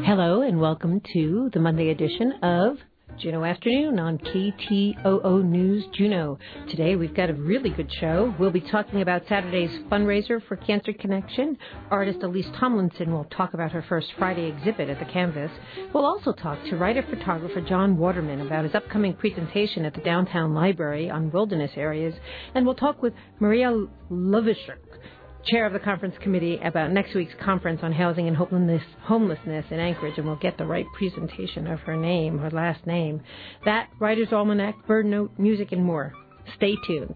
Hello and welcome to the Monday edition of Juneau Afternoon on KTOO News Juneau. Today we've got a really good show. We'll be talking about Saturday's fundraiser for Cancer Connection. Artist Elise Tomlinson will talk about her first Friday exhibit at the Canvas. We'll also talk to writer-photographer John Waterman about his upcoming presentation at the Downtown Library on wilderness areas. And we'll talk with Maria Lovishuk, Chair of the Conference Committee, about next week's conference on housing and homelessness in Anchorage, and we'll get the right presentation of her name, her last name. That, Writer's Almanac, Bird Note, music, and more. Stay tuned.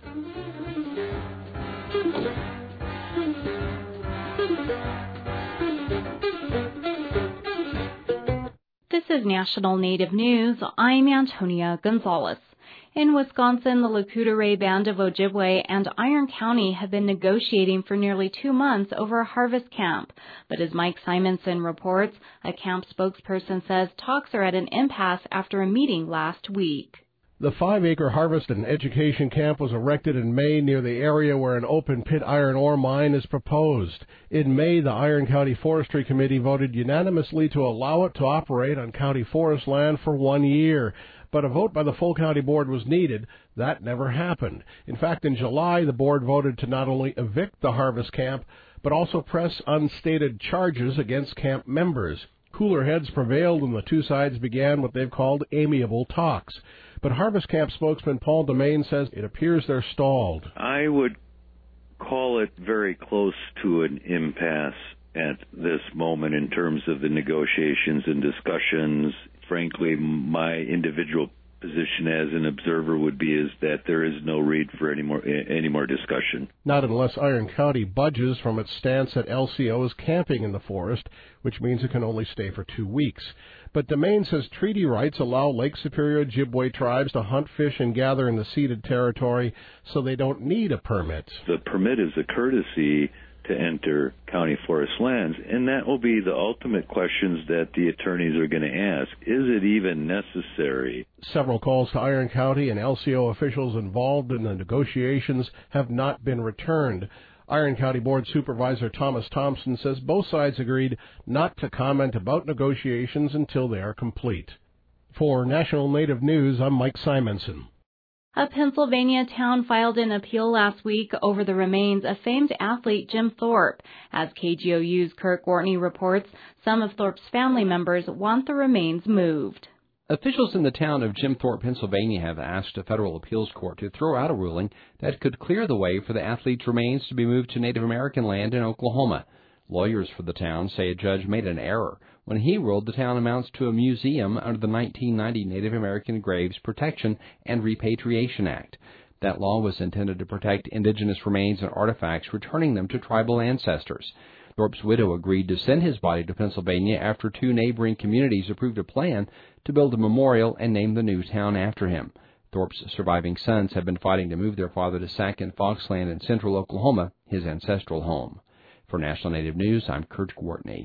This is National Native News. I'm Antonia Gonzalez. In Wisconsin, the Lakota Ray Band of Ojibwe and Iron County have been negotiating for nearly 2 months over a harvest camp. But as Mike Simonson reports, a camp spokesperson says talks are at an impasse after a meeting last week. The 5-acre harvest and education camp was erected in May near the area where an open-pit iron ore mine is proposed. In May, the Iron County Forestry Committee voted unanimously to allow it to operate on county forest land for 1 year. But a vote by the full county board was needed. That never happened. In fact, in July, the board voted to not only evict the harvest camp, but also press unstated charges against camp members. Cooler heads prevailed and the two sides began what they've called amiable talks. But harvest camp spokesman Paul Domain says it appears they're stalled. I would call it very close to an impasse at this moment in terms of the negotiations and discussions. Frankly, my individual position as an observer would be is that there is no need for any more discussion. Not unless Iron County budges from its stance that LCO is camping in the forest, which means it can only stay for 2 weeks. But Domain says treaty rights allow Lake Superior Ojibwe tribes to hunt, fish, and gather in the ceded territory, so they don't need a permit. The permit is a courtesy to enter county forest lands, and that will be the ultimate questions that the attorneys are going to ask. Is it even necessary? Several calls to Iron County and LCO officials involved in the negotiations have not been returned. Iron County Board Supervisor Thomas Thompson says both sides agreed not to comment about negotiations until they are complete. For National Native News, I'm Mike Simonson. A Pennsylvania town filed an appeal last week over the remains of famed athlete Jim Thorpe. As KGOU's Kurt Gortney reports, some of Thorpe's family members want the remains moved. Officials in the town of Jim Thorpe, Pennsylvania, have asked a federal appeals court to throw out a ruling that could clear the way for the athlete's remains to be moved to Native American land in Oklahoma. Lawyers for the town say a judge made an error when he ruled the town amounts to a museum under the 1990 Native American Graves Protection and Repatriation Act. That law was intended to protect indigenous remains and artifacts, returning them to tribal ancestors. Thorpe's widow agreed to send his body to Pennsylvania after 2 neighboring communities approved a plan to build a memorial and name the new town after him. Thorpe's surviving sons have been fighting to move their father to Sac and Foxland in central Oklahoma, his ancestral home. For National Native News, I'm Kurt Gortney.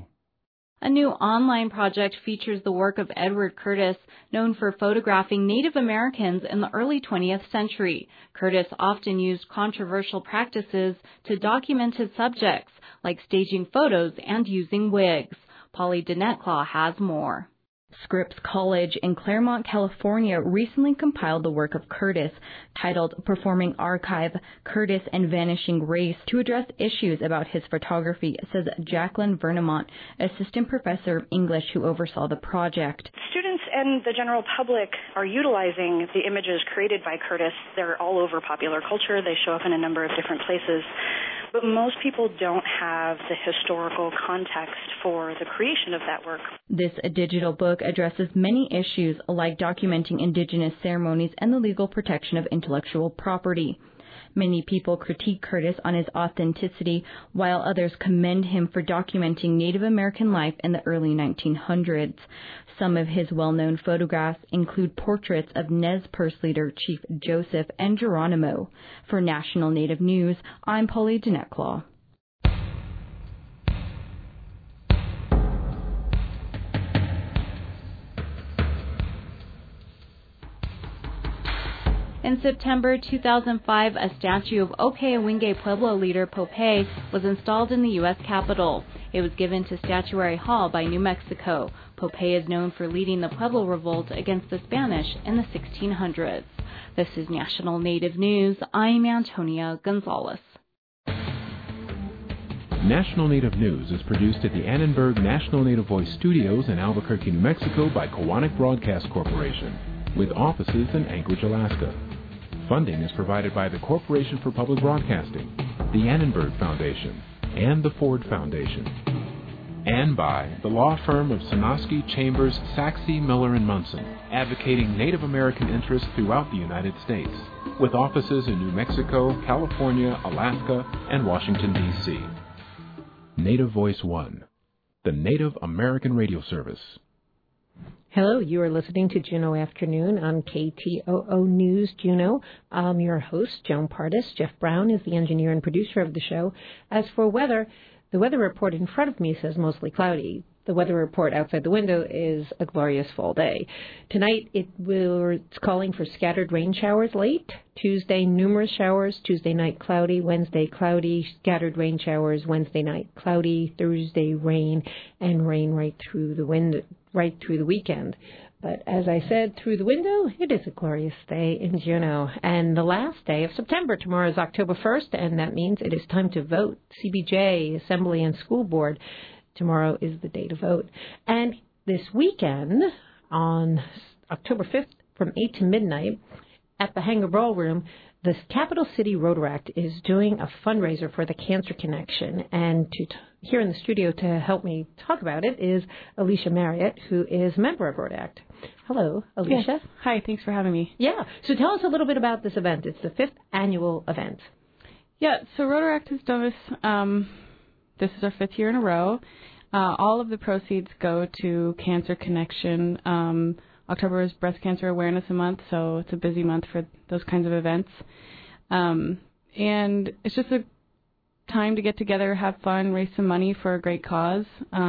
A new online project features the work of Edward Curtis, known for photographing Native Americans in the early 20th century. Curtis often used controversial practices to document his subjects, like staging photos and using wigs. Polly Dinetclaw has more. Scripps College in Claremont, California recently compiled the work of Curtis, titled Performing Archive, Curtis and Vanishing Race, to address issues about his photography, says Jacqueline Vernemont, assistant professor of English who oversaw the project. Students and the general public are utilizing the images created by Curtis. They're all over popular culture. They show up in a number of different places. But most people don't have the historical context for the creation of that work. This digital book addresses many issues like documenting indigenous ceremonies and the legal protection of intellectual property. Many people critique Curtis on his authenticity, while others commend him for documenting Native American life in the early 1900s. Some of his well-known photographs include portraits of Nez Perce leader Chief Joseph and Geronimo. For National Native News, I'm Polly Dinetclaw. In September 2005, a statue of Okayawingé Pueblo leader Popeye was installed in the U.S. Capitol. It was given to Statuary Hall by New Mexico. Popeye is known for leading the Pueblo Revolt against the Spanish in the 1600s. This is National Native News. I'm Antonia Gonzalez. National Native News is produced at the Annenberg National Native Voice Studios in Albuquerque, New Mexico by Kowanek Broadcast Corporation, with offices in Anchorage, Alaska. Funding is provided by the Corporation for Public Broadcasting, the Annenberg Foundation, and the Ford Foundation, and by the law firm of Sonosky, Chambers, Saxe, Miller & Munson, advocating Native American interests throughout the United States, with offices in New Mexico, California, Alaska, and Washington, D.C. Native Voice One, the Native American radio service. Hello, you are listening to Juneau Afternoon on KTOO News Juneau. I'm your host, Joan Pardis. Jeff Brown is the engineer and producer of the show. As for weather, the weather report in front of me says mostly cloudy. The weather report outside the window is a glorious fall day. Tonight, it's calling for scattered rain showers late. Tuesday, numerous showers. Tuesday night, cloudy. Wednesday, cloudy. Scattered rain showers. Wednesday night, cloudy. Thursday, rain, and rain right through the weekend. But as I said, through the window, it is a glorious day in Juneau. And the last day of September, tomorrow is October 1st, and that means it is time to vote. CBJ, Assembly and School Board. Tomorrow is the day to vote. And this weekend, on October 5th, from 8 to midnight, at the Hangar Ballroom, the Capital City Rotaract is doing a fundraiser for the Cancer Connection. And here in the studio to help me talk about it is Alicia Marriott, who is a member of Rotaract. Hello, Alicia. Yes. Hi, thanks for having me. Yeah. So tell us a little bit about this event. It's the 5th annual event. Yeah, so Rotaract has done this. This is our 5th year in a row. All of the proceeds go to Cancer Connection. October is Breast Cancer Awareness Month, so it's a busy month for those kinds of events. And it's just a time to get together, have fun, raise some money for a great cause.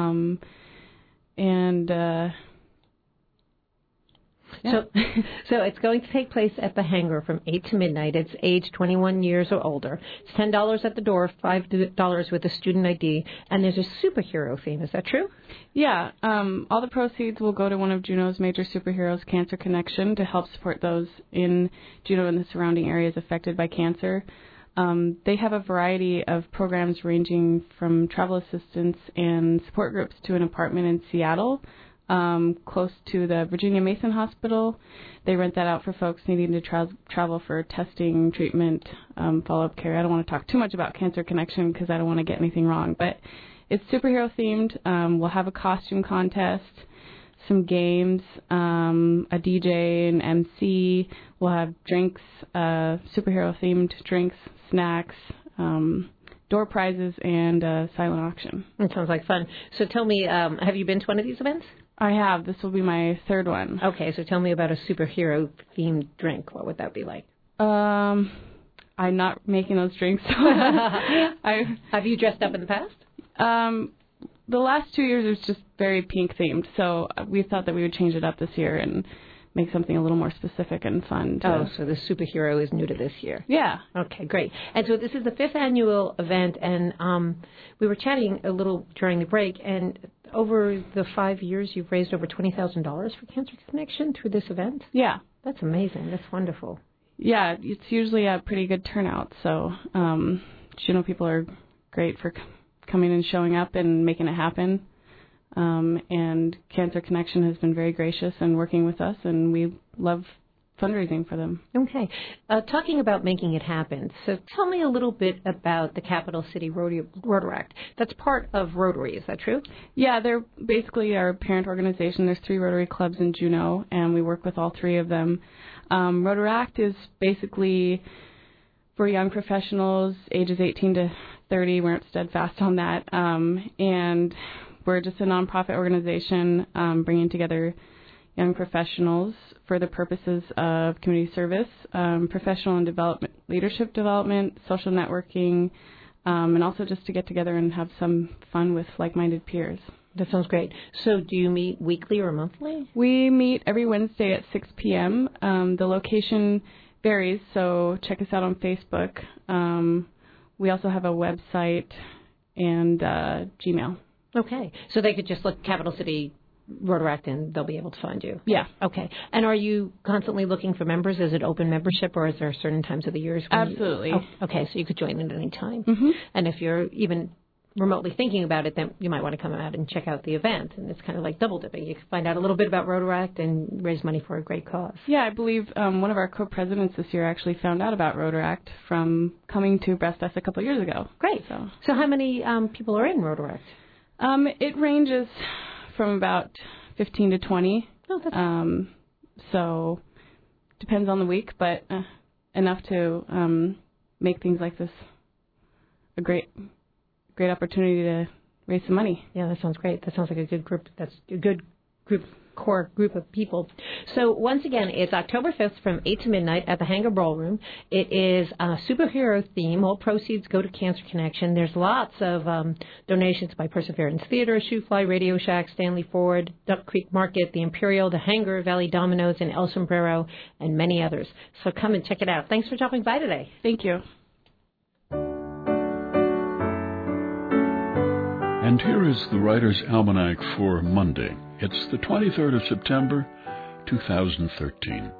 So it's going to take place at the Hangar from 8 to midnight. It's age 21 years or older. It's $10 at the door, $5 with a student ID, and there's a superhero theme. Is that true? Yeah. All the proceeds will go to one of Juneau's major superheroes, Cancer Connection, to help support those in Juneau and the surrounding areas affected by cancer. They have a variety of programs ranging from travel assistance and support groups to an apartment in Seattle, close to the Virginia Mason Hospital. They rent that out for folks needing to travel for testing, treatment, follow-up care. I don't want to talk too much about Cancer Connection because I don't want to get anything wrong, but it's superhero themed. We'll have a costume contest, some games, a DJ, an MC. We'll have drinks, superhero themed drinks, snacks, door prizes, and a silent auction. It sounds like fun. So tell me, have you been to one of these events? I have. This will be my 3rd one. Okay, so tell me about a superhero-themed drink. What would that be like? I'm not making those drinks. So Have you dressed up in the past? The last 2 years it was just very pink-themed, so we thought that we would change it up this year and make something a little more specific and fun. So the superhero is new to this year. Yeah. Okay, great. And so this is the 5th annual event, and we were chatting a little during the break, and over the 5 years, you've raised over $20,000 for Cancer Connection through this event? Yeah. That's amazing. That's wonderful. Yeah, it's usually a pretty good turnout, so Juneau people are great for coming and showing up and making it happen. And Cancer Connection has been very gracious and working with us, and we love fundraising for them. Okay. Talking about making it happen, so tell me a little bit about the Capital City Rotaract. That's part of Rotary, is that true? Yeah, they're basically our parent organization. There's 3 Rotary clubs in Juneau, and we work with all 3 of them. Rotaract is basically for young professionals, ages 18 to 30. We're steadfast on that. And we're just a nonprofit organization bringing together young professionals for the purposes of community service, professional and leadership development, social networking, and also just to get together and have some fun with like-minded peers. That sounds great. So do you meet weekly or monthly? We meet every Wednesday at 6 p.m. The location varies, so check us out on Facebook. We also have a website and Gmail. Okay. So they could just look Capital City Rotaract and they'll be able to find you. Yeah. Okay. And are you constantly looking for members? Is it open membership, or is there certain times of the years? Absolutely. Okay. So you could join at any time. Mm-hmm. And if you're even remotely thinking about it, then you might want to come out and check out the event. And it's kind of like double dipping. You can find out a little bit about Rotaract and raise money for a great cause. Yeah, I believe one of our co-presidents this year actually found out about Rotaract from coming to Breast Fest a couple of years ago. Great. So how many people are in Rotaract? It ranges from about 15 to 20. Oh, that's so depends on the week, but enough to make things like this a great opportunity to raise some money. Yeah, that sounds great. That sounds like a good group. That's a good core group of people. So once again, it's October 5th from 8 to midnight at the Hangar Ballroom. It is a superhero theme. All proceeds go to Cancer Connection. There's lots of donations by Perseverance Theater, Shoe Fly, Radio Shack, Stanley Ford, Duck Creek Market, the Imperial, the Hangar, Valley Domino's, and El Sombrero, and many others. So come and check it out. Thanks for dropping by today. Thank you. And here is the Writer's Almanac for Monday. It's the 23rd of September, 2013.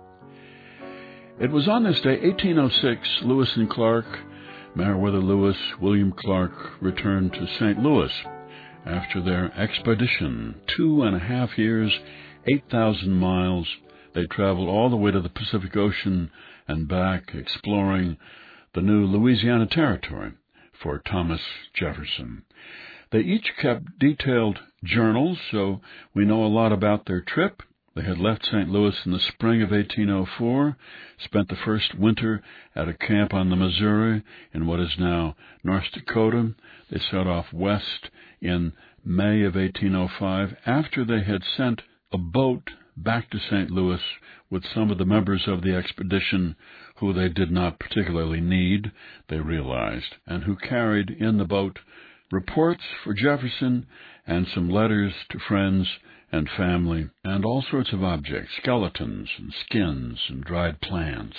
It was on this day, 1806, Lewis and Clark, Meriwether Lewis, William Clark, returned to St. Louis after their expedition. 2.5 years, 8,000 miles. They traveled all the way to the Pacific Ocean and back, exploring the new Louisiana Territory for Thomas Jefferson. They each kept detailed journals, so we know a lot about their trip. They had left St. Louis in the spring of 1804, spent the first winter at a camp on the Missouri in what is now North Dakota. They set off west in May of 1805 after they had sent a boat back to St. Louis with some of the members of the expedition who they did not particularly need, they realized, and who carried in the boat reports for Jefferson and some letters to friends and family and all sorts of objects, skeletons and skins and dried plants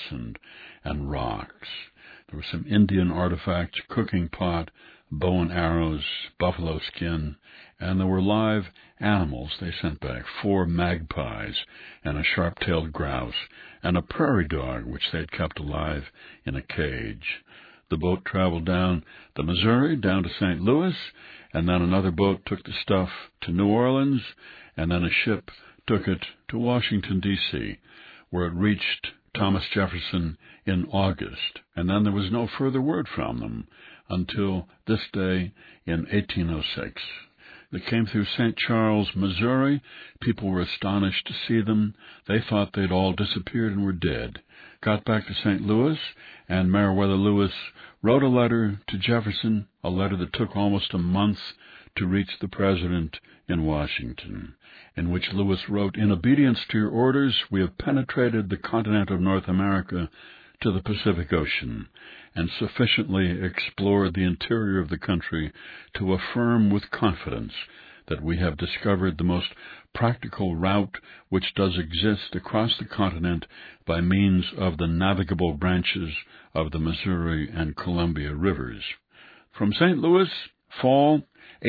and rocks. There were some Indian artifacts, cooking pot, bow and arrows, buffalo skin, and there were live animals they sent back, 4 magpies and a sharp-tailed grouse and a prairie dog which they'd kept alive in a cage. The boat traveled down the Missouri, down to St. Louis, and then another boat took the stuff to New Orleans, and then a ship took it to Washington, D.C., where it reached Thomas Jefferson in August. And then there was no further word from them until this day in 1806. They came through St. Charles, Missouri. People were astonished to see them. They thought they'd all disappeared and were dead. Got back to St. Louis, and Meriwether Lewis wrote a letter to Jefferson, a letter that took almost a month to reach the president in Washington, in which Lewis wrote, "In obedience to your orders, we have penetrated the continent of North America to the Pacific Ocean, and sufficiently explored the interior of the country to affirm with confidence that we have discovered the most practical route which does exist across the continent by means of the navigable branches of the Missouri and Columbia rivers." From St. Louis, fall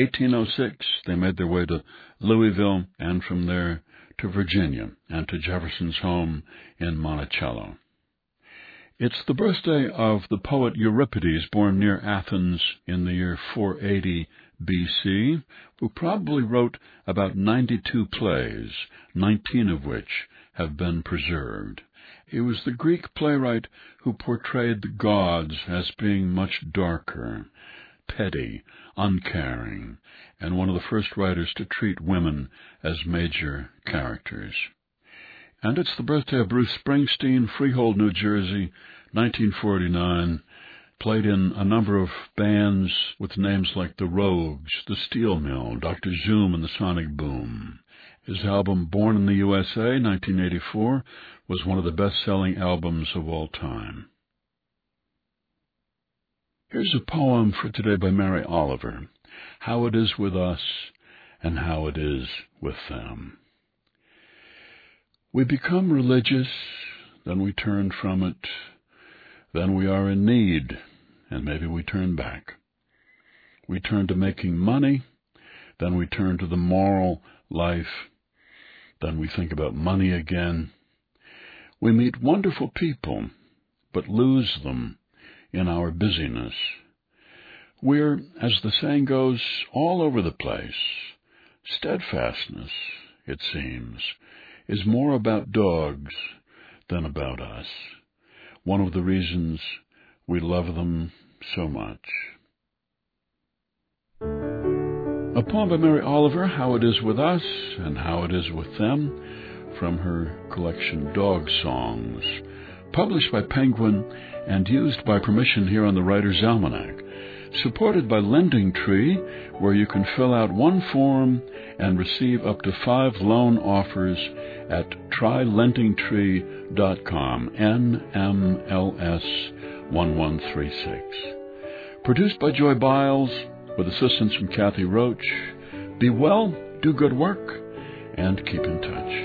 1806, they made their way to Louisville, and from there to Virginia and to Jefferson's home in Monticello. It's the birthday of the poet Euripides, born near Athens in the year 480 B.C., who probably wrote about 92 plays, 19 of which have been preserved. He was the Greek playwright who portrayed the gods as being much darker, petty, uncaring, and one of the first writers to treat women as major characters. And it's the birthday of Bruce Springsteen, Freehold, New Jersey, 1949, played in a number of bands with names like The Rogues, The Steel Mill, Dr. Zoom, and the Sonic Boom. His album Born in the USA, 1984, was one of the best-selling albums of all time. Here's a poem for today by Mary Oliver, How It Is With Us and How It Is With Them. We become religious, then we turn from it, then we are in need, and maybe we turn back. We turn to making money, Then we turn to the moral life. Then we think about money again. We meet wonderful people, but lose them in our busyness. We're, as the saying goes, all over the place. Steadfastness, it seems, is more about dogs than about us. One of the reasons we love them so much. A poem by Mary Oliver, How It Is With Us and How It Is With Them, from her collection Dog Songs, published by Penguin and used by permission here on the Writer's Almanac, supported by Lending Tree, where you can fill out one form and receive up to 5 loan offers at trylendingtree.com, NMLS 1136. Produced by Joy Biles, with assistance from Kathy Roach. Be well, do good work, and keep in touch.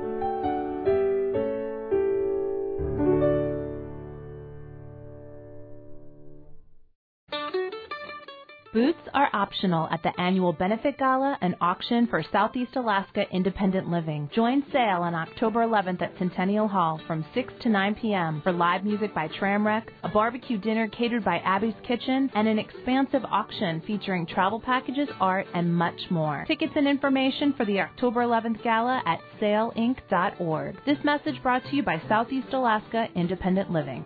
Booths are optional at the annual Benefit Gala and auction for Southeast Alaska Independent Living. Join sale on October 11th at Centennial Hall from 6 to 9 p.m. for live music by Tramwreck, a barbecue dinner catered by Abby's Kitchen, and an expansive auction featuring travel packages, art, and much more. Tickets and information for the October 11th Gala at saleinc.org. This message brought to you by Southeast Alaska Independent Living.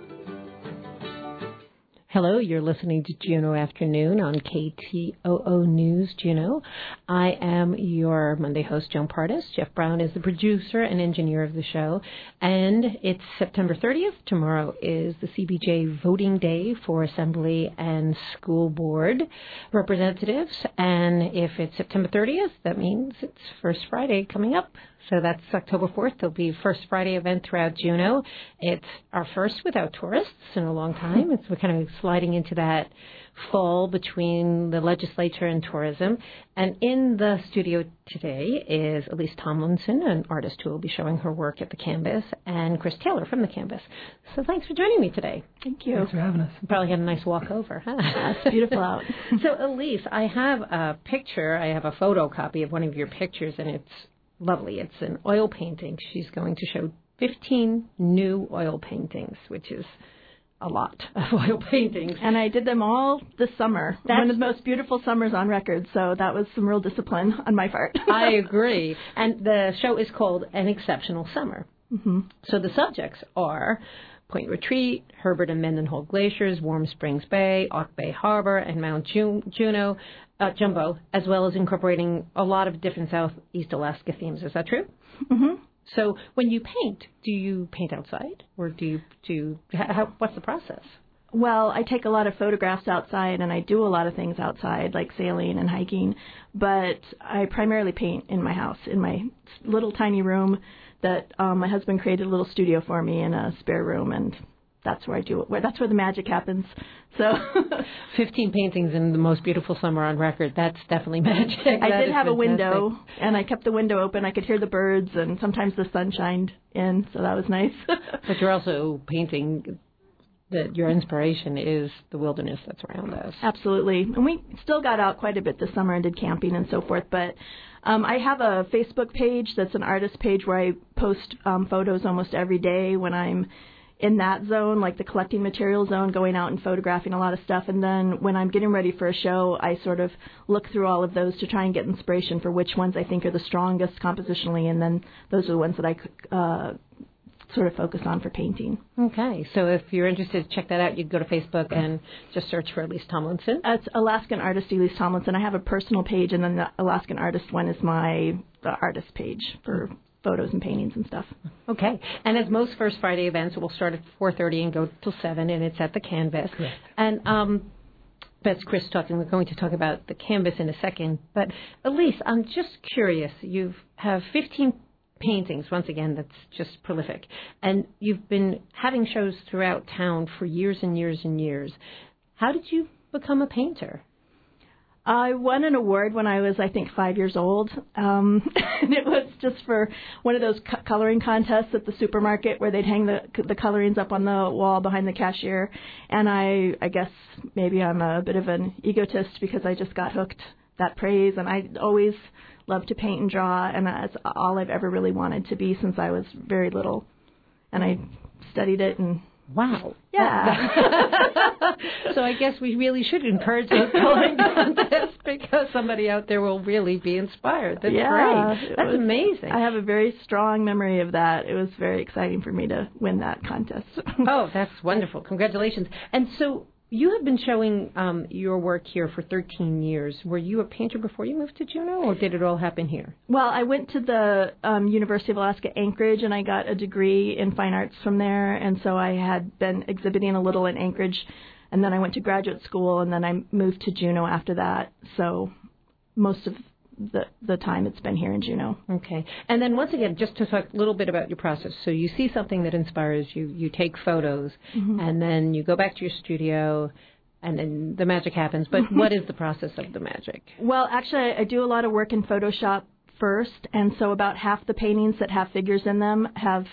Hello, you're listening to Juneau Afternoon on KTOO News Juneau. I am your Monday host, Joan Pardis. Jeff Brown is the producer and engineer of the show. And it's September 30th. Tomorrow is the CBJ voting day for Assembly and School Board representatives. And if it's September 30th, that means it's First Friday coming up. So that's October 4th. There'll be a First Friday event throughout Juneau. It's our first without tourists in a long time. We're kind of sliding into that fall between the legislature and tourism. And in the studio today is Elise Tomlinson, an artist who will be showing her work at the Canvas, and Chris Taylor from the Canvas. So thanks for joining me today. Thank you. Thanks for having us. You probably had a nice walk over, huh? It's beautiful out. So, Elise, I have a picture. I have a photocopy of one of your pictures, and it's lovely. It's an oil painting. She's going to show 15 new oil paintings, which is a lot of oil paintings. And I did them all this summer. One of the most beautiful summers on record, so that was some real discipline on my part. I agree. And the show is called An Exceptional Summer. Mm-hmm. So the subjects are Point Retreat, Herbert and Mendenhall Glaciers, Warm Springs Bay, Auk Bay Harbor, and Mount Jumbo, as well as incorporating a lot of different Southeast Alaska themes. Is that true? Mm-hmm. So when you paint, do you paint outside, or what's the process? Well, I take a lot of photographs outside, and I do a lot of things outside, like sailing and hiking, but I primarily paint in my house, in my little tiny room that my husband created a little studio for me in a spare room, and that's where I do it. That's where the magic happens. So 15 paintings in the most beautiful summer on record. That's definitely magic. I did have a window, and I kept the window open. I could hear the birds, and sometimes the sun shined in, so that was nice. But you're also painting that your inspiration is the wilderness that's around us. Absolutely. And we still got out quite a bit this summer and did camping and so forth, but I have a Facebook page that's an artist page where I post photos almost every day when I'm in that zone, like the collecting material zone, going out and photographing a lot of stuff. And then when I'm getting ready for a show, I sort of look through all of those to try and get inspiration for which ones I think are the strongest compositionally, and then those are the ones that I sort of focus on for painting. Okay, so if you're interested, check that out. You can go to Facebook and just search for Elise Tomlinson. It's Alaskan Artist Elise Tomlinson. I have a personal page, and then the Alaskan Artist one is the artist page for photos and paintings and stuff. Okay, and as most First Friday events, we'll start at 4:30 and go till 7, and it's at the Canvas. Correct. And that's Chris talking. We're going to talk about the Canvas in a second. But Elise, I'm just curious. You have 15 paintings, once again, that's just prolific. And you've been having shows throughout town for years and years and years. How did you become a painter? I won an award when I was, I think, 5 years old. And it was just for one of those coloring contests at the supermarket where they'd hang the colorings up on the wall behind the cashier. And I guess maybe I'm a bit of an egotist because I just got hooked that praise, and I always loved to paint and draw, and that's all I've ever really wanted to be since I was very little. And I studied it, and wow. Yeah. So I guess we really should encourage those coloring contests because somebody out there will really be inspired. That's great. That's amazing. I have a very strong memory of that. It was very exciting for me to win that contest. Oh, that's wonderful. Congratulations. And so you have been showing your work here for 13 years. Were you a painter before you moved to Juneau, or did it all happen here? Well, I went to the University of Alaska Anchorage, and I got a degree in fine arts from there. And so I had been exhibiting a little in Anchorage, and then I went to graduate school, and then I moved to Juneau after that. So most of the time it's been here in Juneau. Okay. And then once again, just to talk a little bit about your process. So you see something that inspires you, you take photos, and then you go back to your studio, and then the magic happens. But what is the process of the magic? Well, actually, I do a lot of work in Photoshop first, and so about half the paintings that have figures in them have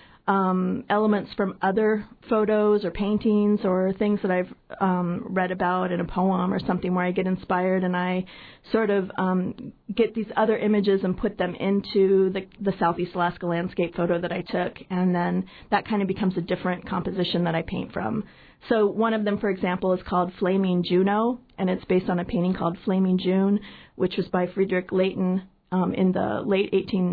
elements from other photos or paintings or things that I've read about in a poem or something where I get inspired, and I sort of get these other images and put them into the Southeast Alaska landscape photo that I took, and then that kind of becomes a different composition that I paint from. So one of them, for example, is called Flaming Juno, and it's based on a painting called Flaming June, which was by Friedrich Leighton in the late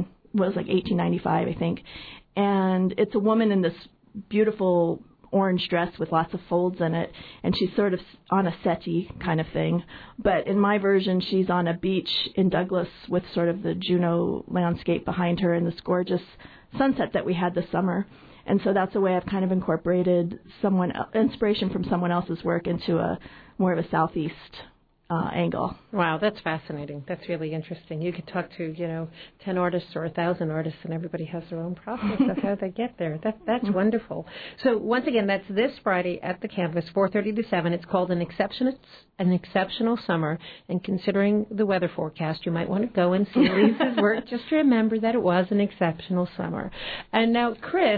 1895, I think. And it's a woman in this beautiful orange dress with lots of folds in it, and she's sort of on a settee kind of thing. But in my version, she's on a beach in Douglas with sort of the Juneau landscape behind her and this gorgeous sunset that we had this summer. And so that's a way I've kind of incorporated inspiration from someone else's work into a more of a southeast angle. Wow, that's fascinating. That's really interesting. You could talk to, 10 artists or 1,000 artists, and everybody has their own process of how they get there. That's wonderful. So once again, that's this Friday at the campus, 4:30 to 7. It's called An Exceptional Summer, and considering the weather forecast, you might want to go and see Lisa's work just to remember that it was an exceptional summer. And now, Chris,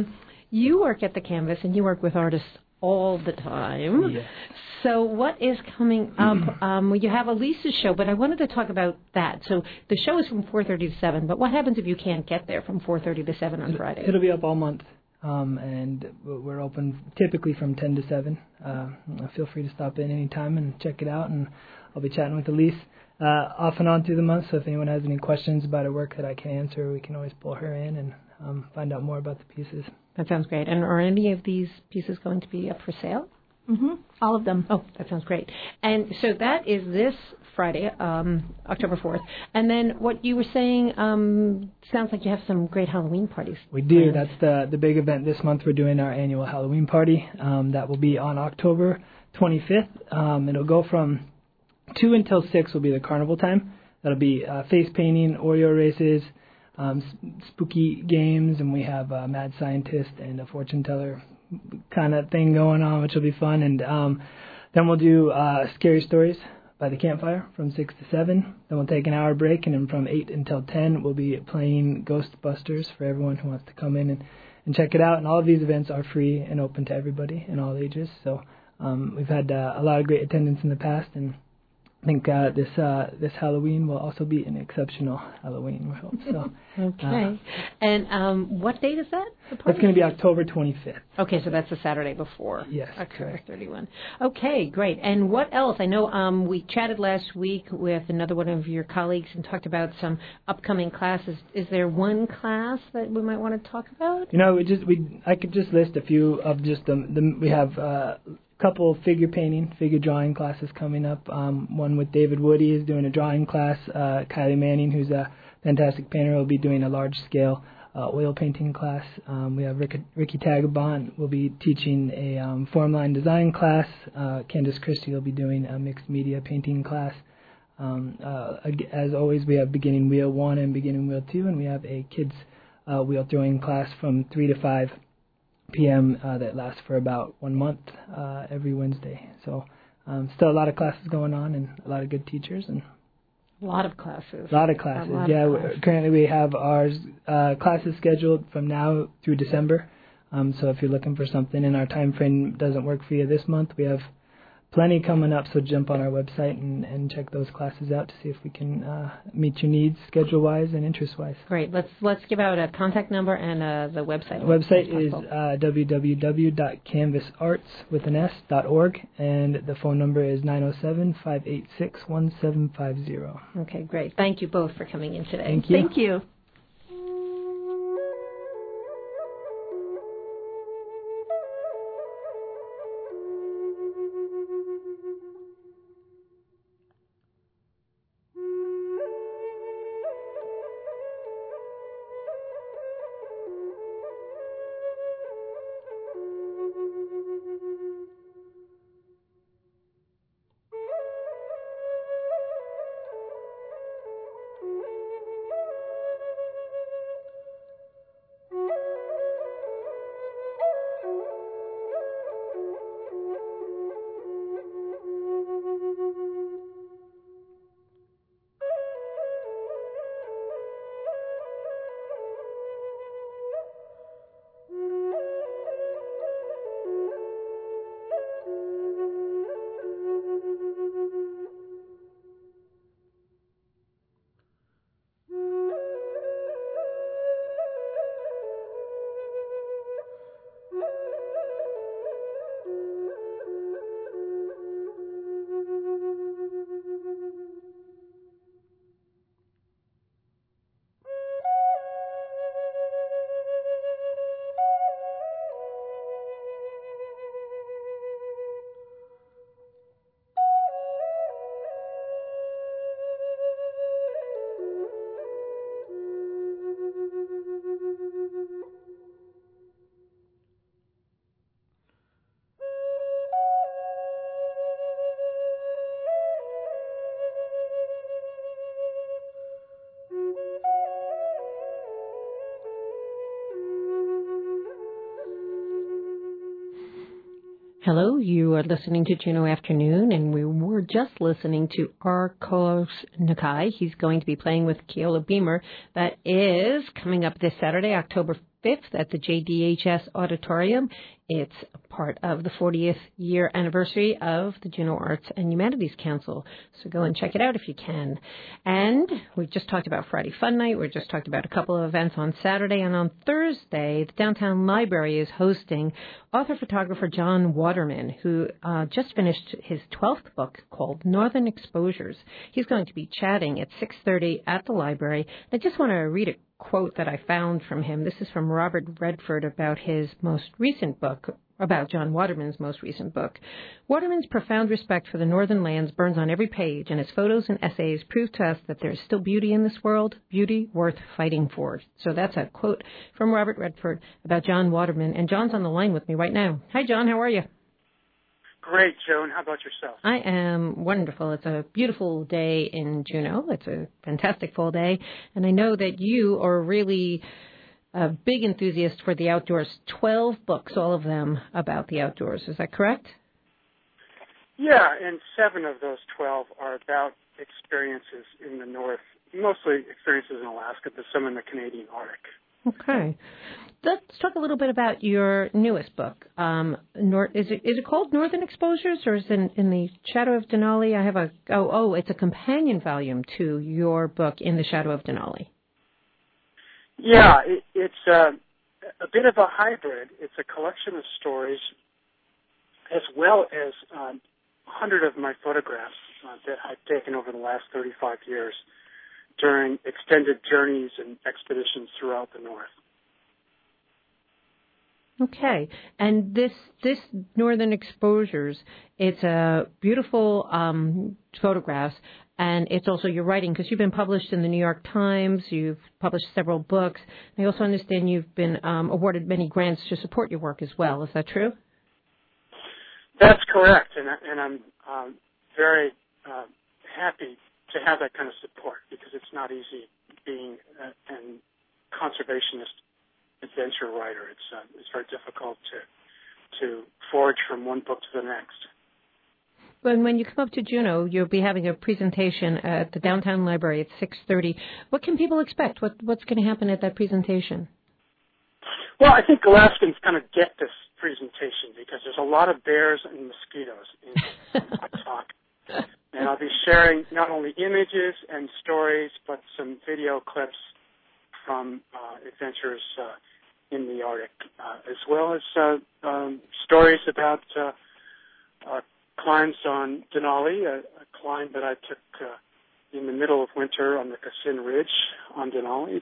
you work at the campus, and you work with artists all the time. Yes. So what is coming up? You have a Lisa's show, but I wanted to talk about that. So the show is from 4:30 to 7, but what happens if you can't get there from 4:30 to 7 on Friday? It'll be up all month, and we're open typically from 10 to 7. Feel free to stop in anytime and check it out, and I'll be chatting with Elise off and on through the month, so if anyone has any questions about her work that I can answer, we can always pull her in and find out more about the pieces. That sounds great. And are any of these pieces going to be up for sale? Mm-hmm. All of them. Oh, that sounds great. And so that is this Friday, October 4th. And then what you were saying sounds like you have some great Halloween parties. We do. That's the big event this month. We're doing our annual Halloween party. That will be on October 25th. It'll go from 2 until 6 will be the carnival time. That'll be face painting, Oreo races, spooky games, and we have a mad scientist and a fortune teller kind of thing going on, which will be fun. And then we'll do scary stories by the campfire from 6 to 7. Then we'll take an hour break, and then from 8 until 10 we'll be playing Ghostbusters for everyone who wants to come in and check it out. And all of these events are free and open to everybody in all ages. So we've had a lot of great attendance in the past, and I think this Halloween will also be an exceptional Halloween, we hope. So, okay. And what date is that? It's going to be October 25th. Okay, so that's the Saturday before. Yes, October correct. 31. Okay, great. And what else? I know we chatted last week with another one of your colleagues and talked about some upcoming classes. Is there one class that we might want to talk about? I could just list a few of just we have couple figure drawing classes coming up. One with David Woody is doing a drawing class. Kylie Manning, who's a fantastic painter, will be doing a large-scale oil painting class. We have Ricky Tagabont will be teaching a form line design class. Candace Christie will be doing a mixed media painting class. As always, we have beginning wheel 1 and beginning wheel 2, and we have a kids wheel throwing class from 3 to 5 p.m. That lasts for about 1 month every Wednesday. So still a lot of classes going on and a lot of good teachers. And a lot of classes. Currently we have our classes scheduled from now through December. So if you're looking for something and our time frame doesn't work for you this month, we have plenty coming up, so jump on our website and check those classes out to see if we can meet your needs schedule-wise and interest-wise. Great. Let's give out a contact number and the website. The website is www.canvasarts.org, and the phone number is 907-586-1750. Okay, great. Thank you both for coming in today. Thank you. Thank you. Hello, you are listening to Juneau Afternoon, and we were just listening to Arkos Nakai. He's going to be playing with Keola Beamer. That is coming up this Saturday, October 5th at the JDHS Auditorium. It's part of the 40th year anniversary of the Juneau Arts and Humanities Council. So go and check it out if you can. And we just talked about Friday Fun Night. We just talked about a couple of events on Saturday. And on Thursday, the Downtown Library is hosting author-photographer John Waterman, who just finished his 12th book called Northern Exposures. He's going to be chatting at 6:30 at the library. I just want to read a quote that I found from him. This is from Robert Redford about his most recent book, about John Waterman's most recent book. Waterman's profound respect for the northern lands burns on every page, and his photos and essays prove to us that there is still beauty in this world, beauty worth fighting for. So that's a quote from Robert Redford about John Waterman, and John's on the line with me right now. Hi, John. How are you? Great, Joan. How about yourself? I am wonderful. It's a beautiful day in Juneau. It's a fantastic fall day. And I know that you are really a big enthusiast for the outdoors. 12 books, all of them about the outdoors. Is that correct? Yeah, and 7 of those 12 are about experiences in the North, mostly experiences in Alaska, but some in the Canadian Arctic. Okay. Let's talk a little bit about your newest book. Is it called Northern Exposures, or is it in the Shadow of Denali? I have it's a companion volume to your book, In the Shadow of Denali. Yeah, it's a bit of a hybrid. It's a collection of stories, as well as 100 of my photographs that I've taken over the last 35 years during extended journeys and expeditions throughout the North. Okay, and this Northern Exposures, it's a beautiful photographs, and it's also your writing, because you've been published in the New York Times, you've published several books. I also understand you've been awarded many grants to support your work as well. Is that true? That's correct, and I'm very happy to have that kind of support, because it's not easy being a conservationist adventure writer. It's very difficult to forge from one book to the next. When you come up to Juneau, you'll be having a presentation at the Downtown Library at 6:30. What can people expect? What's going to happen at that presentation? Well, I think Alaskans kind of get this presentation because there's a lot of bears and mosquitoes in my talk. And I'll be sharing not only images and stories, but some video clips from adventures in the Arctic, as well as stories about climbs on Denali, a climb that I took in the middle of winter on the Cassin Ridge on Denali,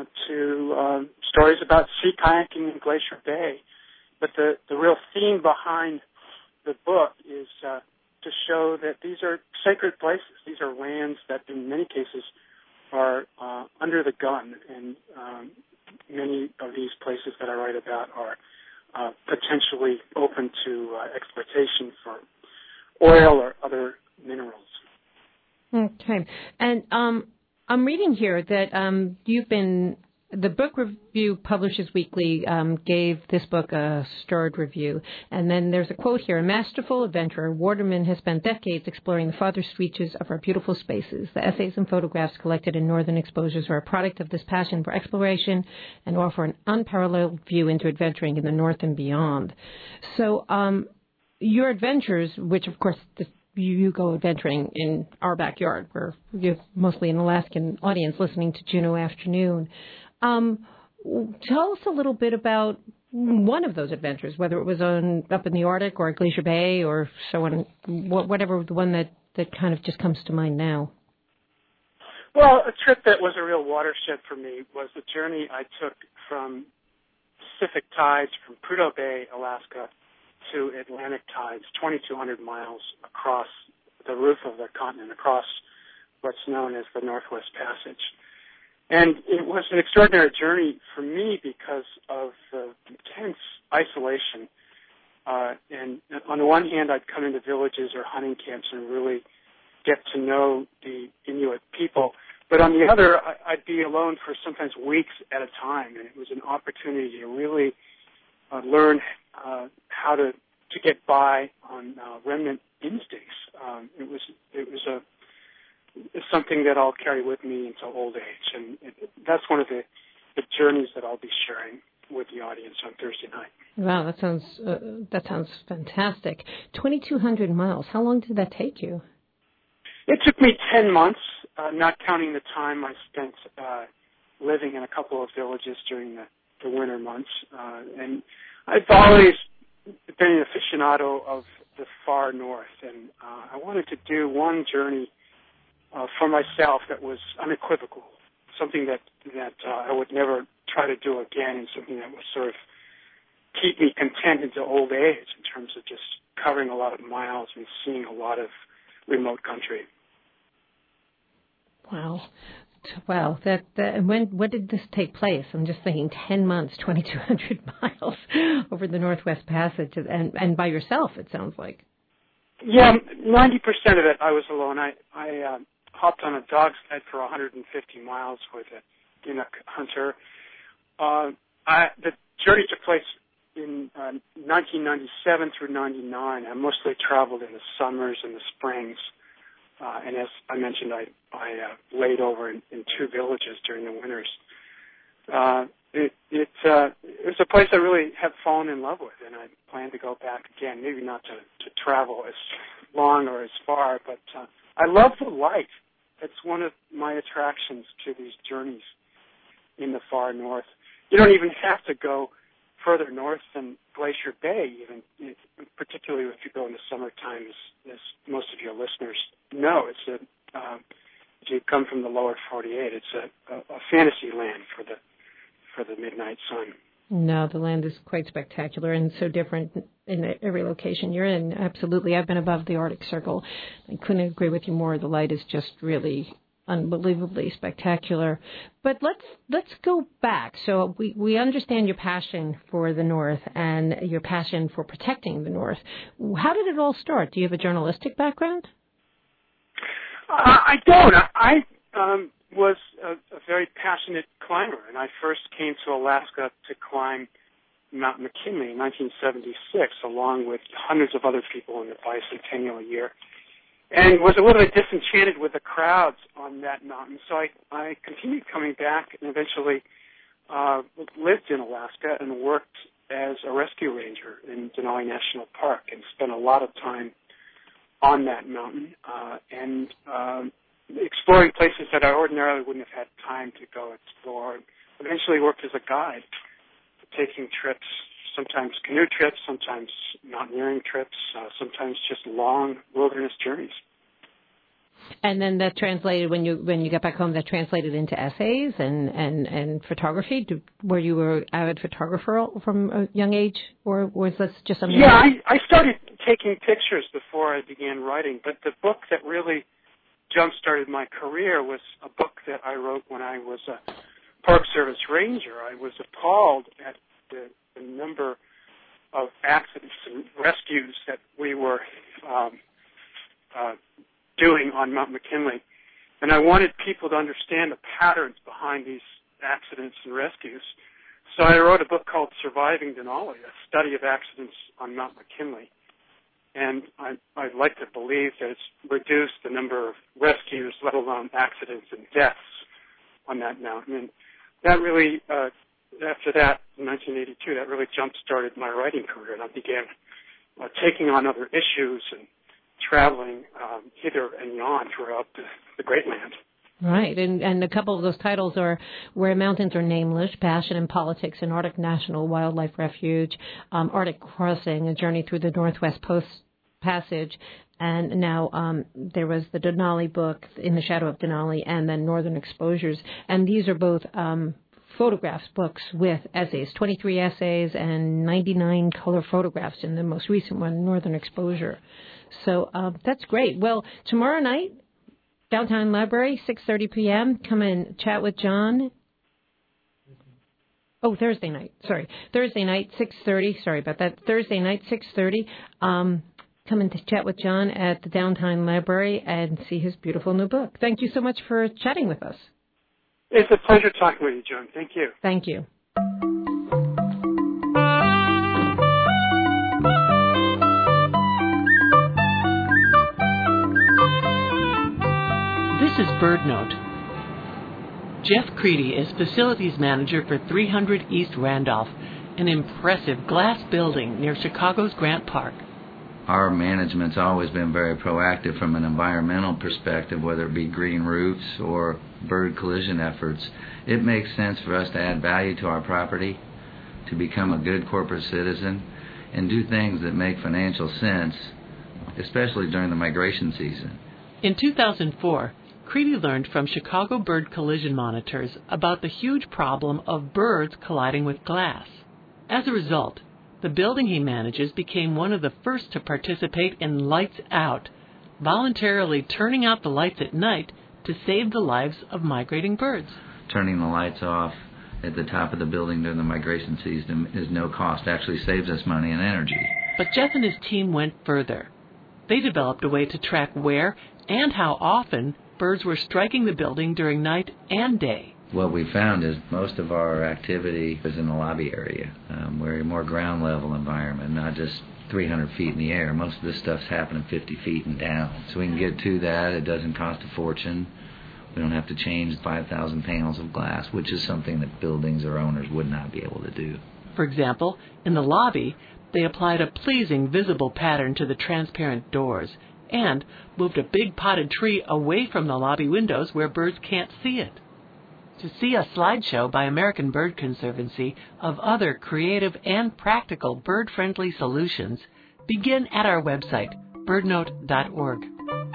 to stories about sea kayaking in Glacier Bay. But the real theme behind the book is to show that these are sacred places. These are lands that in many cases are under the gun, and many of these places that I write about are potentially open to exploitation for oil or other minerals. Okay. And I'm reading here that the book review publishes weekly gave this book a starred review. And then there's a quote here: "A masterful adventurer, Waterman has spent decades exploring the farthest reaches of our beautiful spaces. The essays and photographs collected in Northern Exposures are a product of this passion for exploration and offer an unparalleled view into adventuring in the North and beyond." So your adventures, which of course you go adventuring in our backyard, where you have mostly an Alaskan audience listening to Juneau Afternoon. Tell us a little bit about one of those adventures, whether it was up in the Arctic or at Glacier Bay or so on, whatever the one that kind of just comes to mind now. Well, a trip that was a real watershed for me was the journey I took from Pacific tides from Prudhoe Bay, Alaska, to Atlantic tides, 2,200 miles across the roof of the continent, across what's known as the Northwest Passage. And it was an extraordinary journey for me because of the intense isolation. And on the one hand, I'd come into villages or hunting camps and really get to know the Inuit people. But on the other, I'd be alone for sometimes weeks at a time. And it was an opportunity to really learn how to get by on remnant instincts. It's something that I'll carry with me until old age, and that's one of the journeys that I'll be sharing with the audience on Thursday night. Wow, that sounds fantastic. 2,200 miles. How long did that take you? It took me 10 months, not counting the time I spent living in a couple of villages during the winter months. And I've always been an aficionado of the far north, and I wanted to do one journey for myself that was unequivocal, something that I would never try to do again, and something that would sort of keep me content into old age in terms of just covering a lot of miles and seeing a lot of remote country. Wow. When did this take place? I'm just thinking 10 months, 2,200 miles over the Northwest Passage, and by yourself, it sounds like. Yeah, 90% of it I was alone. I hopped on a dog sled for 150 miles with a Inuk hunter. The journey took place in 1997 through 99. I mostly traveled in the summers and the springs. And as I mentioned, I laid over in two villages during the winters. It was a place I really have fallen in love with, and I plan to go back again. Maybe not to travel as long or as far, but I love the light. It's one of my attractions to these journeys in the far north. You don't even have to go further north than Glacier Bay, even, particularly if you go in the summertime, as most of your listeners know. If you come from the lower 48, it's a fantasy land for the midnight sun. No, the land is quite spectacular and so different in every location you're in. Absolutely. I've been above the Arctic Circle. I couldn't agree with you more. The light is just really unbelievably spectacular. But let's go back. So we understand your passion for the North and your passion for protecting the North. How did it all start? Do you have a journalistic background? I don't. I was a very passionate climber, and I first came to Alaska to climb Mount McKinley in 1976, along with hundreds of other people in the bicentennial year, and was a little bit disenchanted with the crowds on that mountain. So I continued coming back and eventually lived in Alaska and worked as a rescue ranger in Denali National Park and spent a lot of time on that mountain and exploring places that I ordinarily wouldn't have had time to go explore. Eventually worked as a guide, taking trips, sometimes canoe trips, sometimes mountaineering trips, sometimes just long wilderness journeys. And then that translated, when you got back home, that translated into essays and photography? Were you an avid photographer from a young age, or was this just something? Yeah, I started taking pictures before I began writing, but the book that really jump-started my career was a book that I wrote when I was a Park Service ranger. I was appalled at the number of accidents and rescues that we were doing on Mount McKinley. And I wanted people to understand the patterns behind these accidents and rescues. So I wrote a book called Surviving Denali, a study of accidents on Mount McKinley. And I'd like to believe that it's reduced the number of rescues, let alone accidents and deaths on that mountain. And that really, after that, in 1982, that really jump-started my writing career. And I began taking on other issues and traveling hither and yon throughout the Great Land. Right, and a couple of those titles are Where Mountains Are Nameless, Passion and Politics in Arctic National Wildlife Refuge, Arctic Crossing, A Journey Through the Northwest Passage, and now there was the Denali book, In the Shadow of Denali, and then Northern Exposures. And these are both photographs books with essays, 23 essays and 99 color photographs in the most recent one, Northern Exposure. So that's great. Well, tomorrow night, Downtown Library, 6:30 p.m. Come and chat with John. Oh, Thursday night. Sorry. Thursday night, 6:30. Sorry about that. Thursday night, 6:30. Come and chat with John at the Downtown Library and see his beautiful new book. Thank you so much for chatting with us. It's a pleasure talking with you, Joan. Thank you. Thank you. This is BirdNote. Jeff Creedy is facilities manager for 300 East Randolph, an impressive glass building near Chicago's Grant Park. Our management's always been very proactive from an environmental perspective, whether it be green roofs or bird collision efforts. It makes sense for us to add value to our property, to become a good corporate citizen, and do things that make financial sense, especially during the migration season. In 2004, Creedy learned from Chicago bird collision monitors about the huge problem of birds colliding with glass. As a result, the building he manages became one of the first to participate in Lights Out, voluntarily turning out the lights at night to save the lives of migrating birds. Turning the lights off at the top of the building during the migration season is no cost. Actually saves us money and energy. But Jeff and his team went further. They developed a way to track where and how often birds were striking the building during night and day. What we found is most of our activity is in the lobby area. We're a more ground level environment, not just 300 feet in the air. Most of this stuff's happening 50 feet and down. So we can get to that. It doesn't cost a fortune. We don't have to change 5,000 panels of glass, which is something that buildings or owners would not be able to do. For example, in the lobby, they applied a pleasing visible pattern to the transparent doors and moved a big potted tree away from the lobby windows where birds can't see it. To see a slideshow by American Bird Conservancy of other creative and practical bird-friendly solutions, begin at our website, birdnote.org.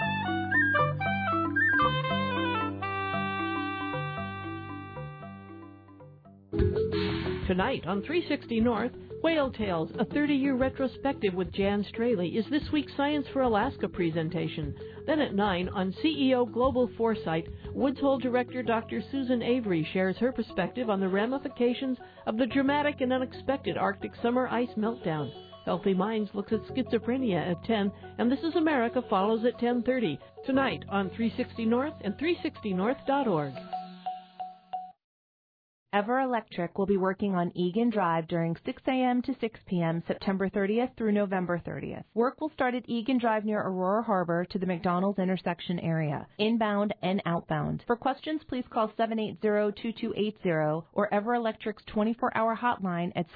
Tonight on 360 North, Whale Tales, a 30-year retrospective with Jan Straley, is this week's Science for Alaska presentation. Then at 9, on CEO Global Foresight, Woods Hole Director Dr. Susan Avery shares her perspective on the ramifications of the dramatic and unexpected Arctic summer ice meltdown. Healthy Minds looks at schizophrenia at 10, and This is America follows at 10:30. Tonight on 360 North and 360north.org. Ever Electric will be working on Egan Drive during 6 a.m. to 6 p.m. September 30th through November 30th. Work will start at Egan Drive near Aurora Harbor to the McDonald's intersection area, inbound and outbound. For questions, please call 780-2280 or Ever Electric's 24-hour hotline at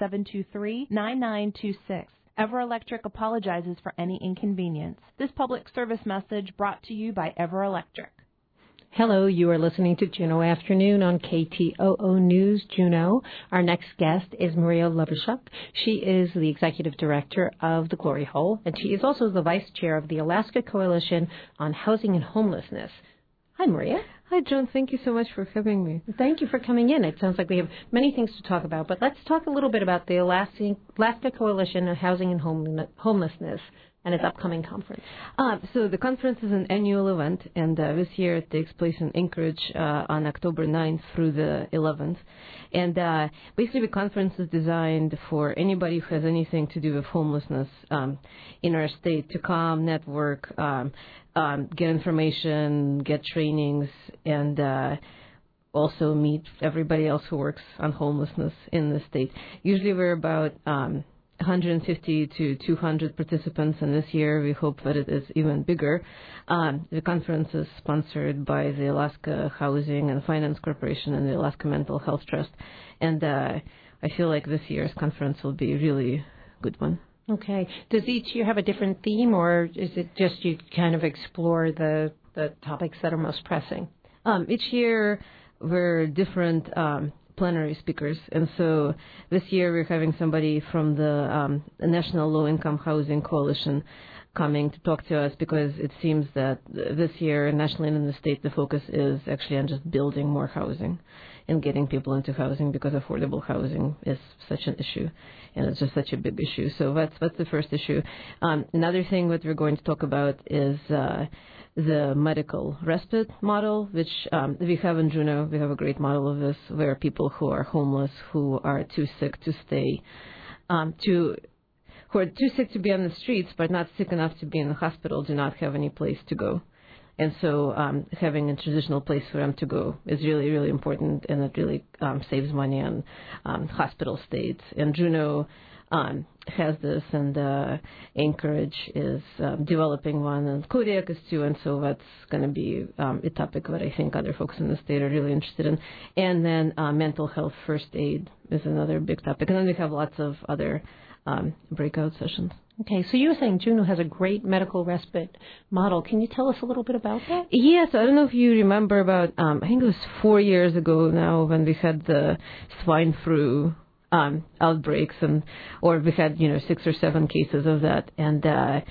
723-9926. Ever Electric apologizes for any inconvenience. This public service message brought to you by Ever Electric. Hello, you are listening to Juneau Afternoon on KTOO News Juneau. Our next guest is Maria Lobushuk. She is the Executive Director of the Glory Hole, and she is also the Vice Chair of the Alaska Coalition on Housing and Homelessness. Hi, Maria. Hi, John. Thank you so much for having me. Thank you for coming in. It sounds like we have many things to talk about, but let's talk a little bit about the Alaska Coalition on Housing and Homelessness and its upcoming conference. So the conference is an annual event, and this year it takes place in Anchorage on October 9th through the 11th. And basically the conference is designed for anybody who has anything to do with homelessness in our state to come, network, get information, get trainings, and also meet everybody else who works on homelessness in the state. Usually we're about 150 to 200 participants, and this year we hope that it is even bigger. The conference is sponsored by the Alaska Housing and Finance Corporation and the Alaska Mental Health Trust, and I feel like this year's conference will be a really good one. Okay. Does each year have a different theme, or is it just you kind of explore the topics that are most pressing? Each year we're different plenary speakers, and so this year we're having somebody from the National Low Income Housing Coalition coming to talk to us, because it seems that this year nationally and in the state the focus is actually on just building more housing and getting people into housing, because affordable housing is such an issue and it's just such a big issue. So that's the first issue. Another thing that we're going to talk about is the medical respite model, which we have in Juneau. We have a great model of this, where people who are homeless, who are too sick to stay, who are too sick to be on the streets but not sick enough to be in the hospital, do not have any place to go. And so having a traditional place for them to go is really, really important, and it really saves money on hospital stays. And Juneau has this, and Anchorage is developing one, and Kodiak is too, and so that's going to be a topic that I think other folks in the state are really interested in. And then mental health first aid is another big topic, and then we have lots of other breakout sessions. Okay, so you were saying Juneau has a great medical respite model. Can you tell us a little bit about that? Yes, I don't know if you remember about, I think it was 4 years ago now, when we had the swine flu outbreaks, or we had 6 or 7 cases of that, and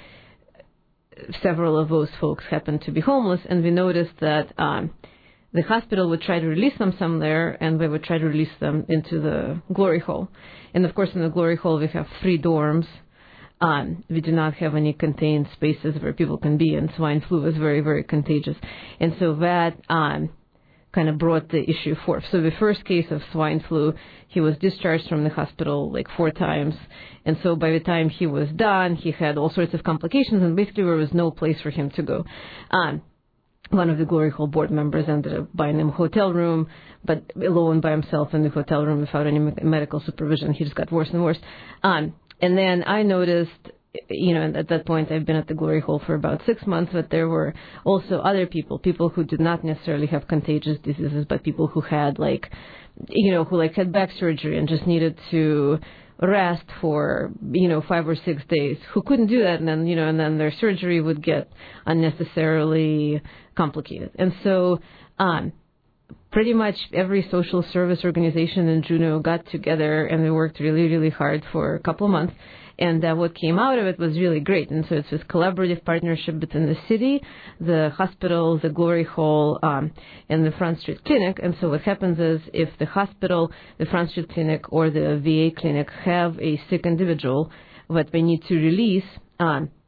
several of those folks happened to be homeless, and we noticed that the hospital would try to release them somewhere, and they would try to release them into the Glory Hole. And of course in the Glory Hole we have 3 dorms. We do not have any contained spaces where people can be, and swine flu is very, very contagious. And so that kind of brought the issue forth. So the first case of swine flu, he was discharged from the hospital like 4 times. And so by the time he was done, he had all sorts of complications, and basically there was no place for him to go. One of the Glory Hole board members ended up buying him a hotel room, but alone by himself in the hotel room without any medical supervision. He just got worse and worse. And then I noticed, and at that point I've been at the Glory Hole for about 6 months, that there were also other people who did not necessarily have contagious diseases, but people who had who had back surgery and just needed to rest for 5 or 6 days, who couldn't do that, and then their surgery would get unnecessarily complicated. And so pretty much every social service organization in Juneau got together, and we worked really, really hard for a couple of months. And what came out of it was really great. And so it's this collaborative partnership between the city, the hospital, the Glory Hole, and the Front Street Clinic. And so what happens is, if the hospital, the Front Street Clinic, or the VA clinic have a sick individual that they need to release,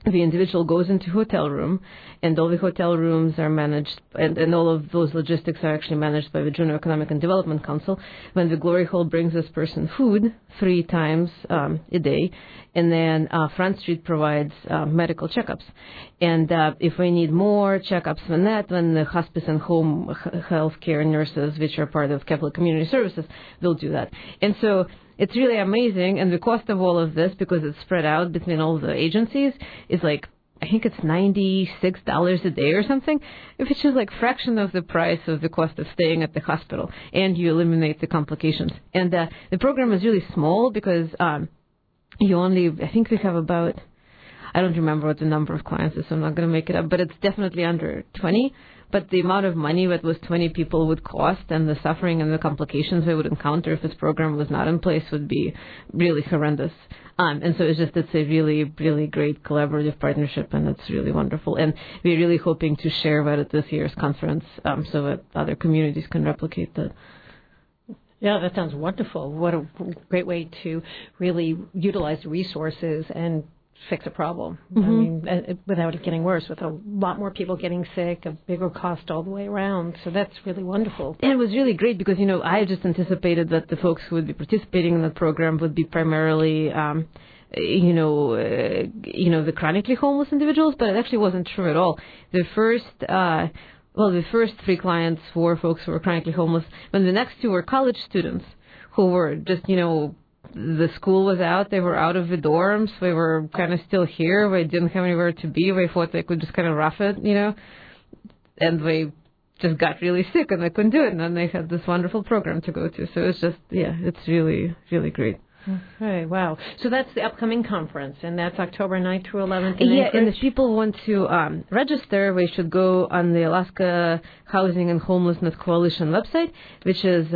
the individual goes into hotel room, and all the hotel rooms are managed, and all of those logistics are actually managed by the Juneau Economic and Development Council. When the Glory Hole brings this person food 3 times a day, and then Front Street provides medical checkups. And if we need more checkups than that, then the hospice and home health care nurses, which are part of Kepler Community Services, will do that. And so it's really amazing, and the cost of all of this, because it's spread out between all the agencies, is like, I think it's $96 a day or something, which is like a fraction of the price of the cost of staying at the hospital, and you eliminate the complications. And the program is really small because you only, I think we have about, I don't remember what the number of clients is, so I'm not going to make it up, but it's definitely under 20. But the amount of money that was 20 people would cost, and the suffering and the complications they would encounter if this program was not in place, would be really horrendous. And so it's a really, really great collaborative partnership, and it's really wonderful. And we're really hoping to share that at this year's conference so that other communities can replicate that. Yeah, that sounds wonderful. What a great way to really utilize resources and fix a problem. Mm-hmm. I mean, without it getting worse, with a lot more people getting sick, a bigger cost all the way around. So that's really wonderful. And it was really great because, I just anticipated that the folks who would be participating in the program would be primarily, the chronically homeless individuals, but it actually wasn't true at all. The first 3 clients were folks who were chronically homeless, and the next 2 were college students who were just, the school was out, they were out of the dorms, they were kind of still here, they didn't have anywhere to be, they thought they could just kind of rough it, and they just got really sick and they couldn't do it, and then they had this wonderful program to go to. So it's just, it's really, really great. Okay, wow. So that's the upcoming conference, and that's October 9th through 11th in Anchorage? And if people want to register, they should go on the Alaska Housing and Homelessness Coalition website, which is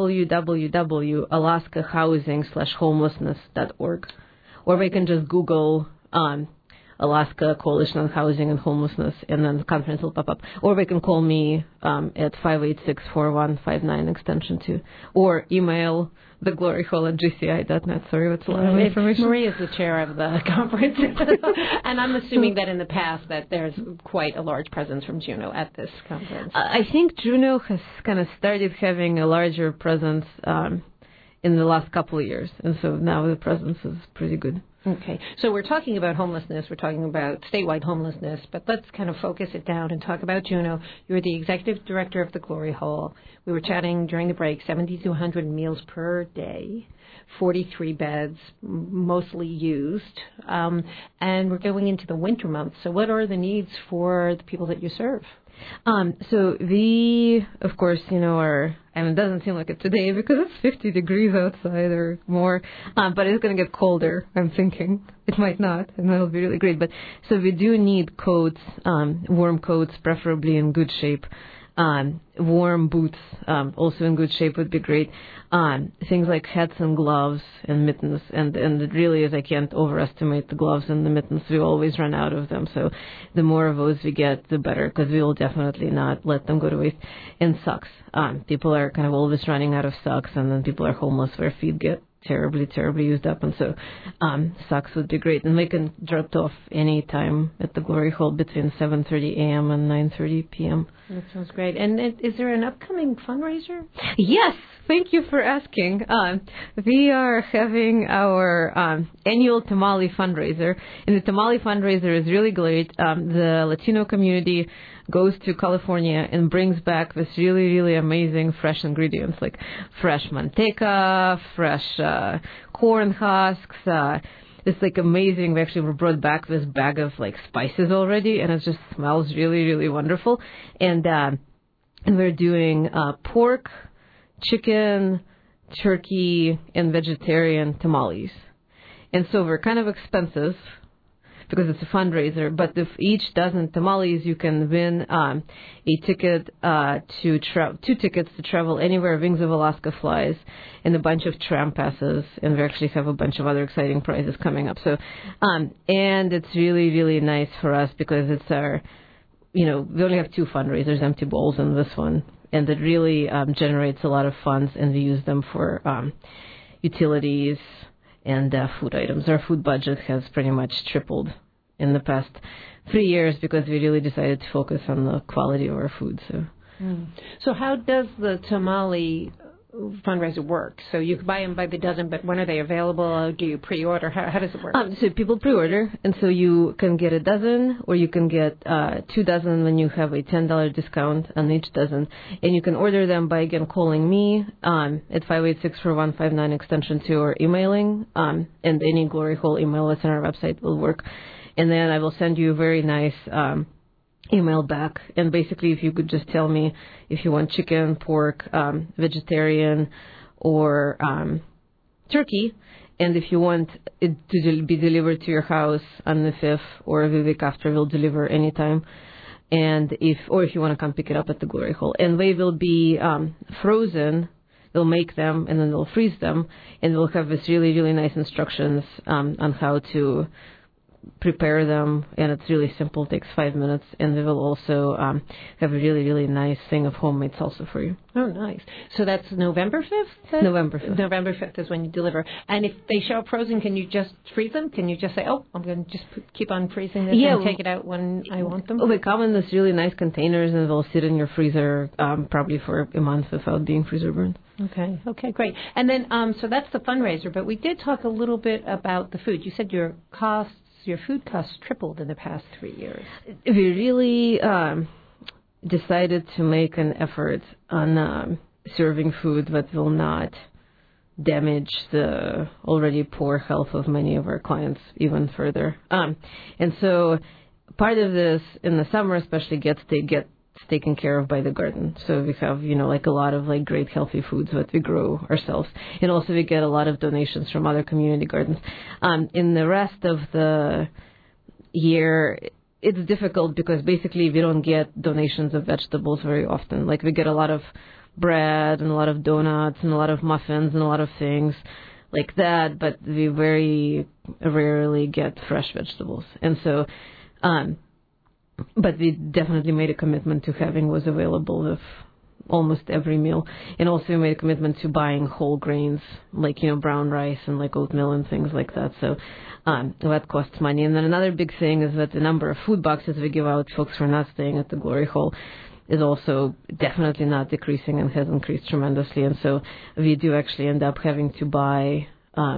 www.alaskahousing/homelessness.org. Or they can just Google Alaska Coalition on Housing and Homelessness, and then the conference will pop up. Or they can call me at 586-4159 extension 2, or email thegloryhole@gci.net. Sorry, that's a lot of information. Marie is the chair of the conference, and I'm assuming that in the past that there's quite a large presence from Juneau at this conference. I think Juneau has kind of started having a larger presence in the last couple of years, and so now the presence is pretty good. Okay, so we're talking about homelessness, we're talking about statewide homelessness, but let's kind of focus it down and talk about Juneau. You're the executive director of the Glory Hole. We were chatting during the break, 70 to 100 meals per day, 43 beds, mostly used, and we're going into the winter months. So what are the needs for the people that you serve? So we, of course, it doesn't seem like it today because it's 50 degrees outside or more, but it's going to get colder, I'm thinking. It might not, and that'll be really great. But so we do need coats, warm coats, preferably in good shape. Warm boots, also in good shape, would be great. Things like hats and gloves and mittens, and it really is, I can't overestimate the gloves and the mittens. We always run out of them, so the more of those we get, the better, because we will definitely not let them go to waste. And socks. People are kind of always running out of socks, and then people are homeless, their feet get terribly, terribly used up, and so socks would be great. And they can drop off any time at the Glory Hole between 7:30 a.m. and 9:30 p.m. That sounds great. And is there an upcoming fundraiser? Yes, thank you for asking. We are having our annual tamale fundraiser, and the tamale fundraiser is really great. The Latino community goes to California and brings back this really, really amazing fresh ingredients, like fresh manteca, fresh corn husks. It's like amazing. We actually brought back this bag of like spices already, and it just smells really, really wonderful. And we're doing pork, chicken, turkey, and vegetarian tamales. And so we're kind of expensive because it's a fundraiser, but if each dozen tamales, you can win a ticket two tickets to travel anywhere Wings of Alaska flies, and a bunch of tram passes, and we actually have a bunch of other exciting prizes coming up. So, and it's really, really nice for us because it's our, we only have 2 fundraisers, Empty Bowls and this one, and it really generates a lot of funds, and we use them for utilities and food items. Our food budget has pretty much tripled in the past 3 years because we really decided to focus on the quality of our food. So how does the tamale fundraiser work? So you can buy them by the dozen, but when are they available? Do you pre-order? How does it work? So people pre-order, and so you can get a dozen, or you can get 2 dozen when you have a $10 discount on each dozen. And you can order them by, again, calling me at 586-4159 extension 2 or emailing, and any Glory Hole email that's on our website will work. And then I will send you a very nice email back, and basically if you could just tell me if you want chicken, pork, vegetarian, or turkey, and if you want it to be delivered to your house on the 5th or the week after, we'll deliver anytime. And if you want to come pick it up at the Glory Hole, and they will be frozen. They'll make them and then they'll freeze them, and we'll have this really, really nice instructions on how to prepare them, and it's really simple. It takes 5 minutes, and we will also have a really, really nice thing of homemade salsa for you. Oh, nice. So that's November 5th? November 5th. November 5th is when you deliver. And if they show up frozen, can you just freeze them? Can you just say, oh, I'm going to just keep on freezing this and take it out when I want them? They come in this really nice containers, and they'll sit in your freezer probably for a month without being freezer burned. Okay, great. And then, so that's the fundraiser, but we did talk a little bit about the food. You said your food costs tripled in the past 3 years. We really decided to make an effort on serving food that will not damage the already poor health of many of our clients even further. And so part of this in the summer especially gets taken care of by the garden. So we have, a lot of great healthy foods that we grow ourselves. And also we get a lot of donations from other community gardens. In the rest of the year, it's difficult because basically we don't get donations of vegetables very often. We get a lot of bread and a lot of donuts and a lot of muffins and a lot of things like that, but we very rarely get fresh vegetables. And so, but we definitely made a commitment to having what's available with almost every meal. And also we made a commitment to buying whole grains, brown rice and oatmeal and things like that. So that costs money. And then another big thing is that the number of food boxes we give out, folks who are not staying at the Glory Hole, is also definitely not decreasing and has increased tremendously. And so we do actually end up having to buy